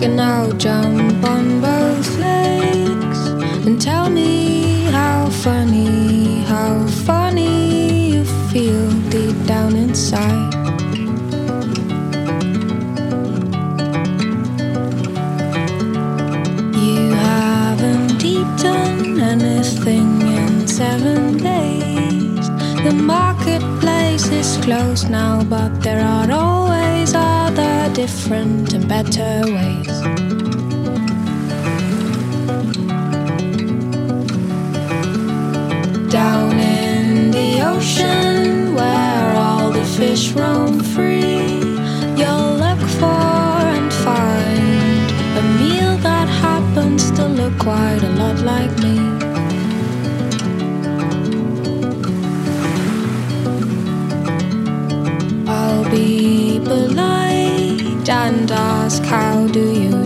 And now jump on both legs and tell me how funny you feel deep down inside. You haven't eaten anything in 7 days. The marketplace is closed now, but there are always other different and better ways. Down in the ocean where all the fish roam free, you'll look for and find a meal that happens to look quite a lot like me. I'll be polite and ask, how do you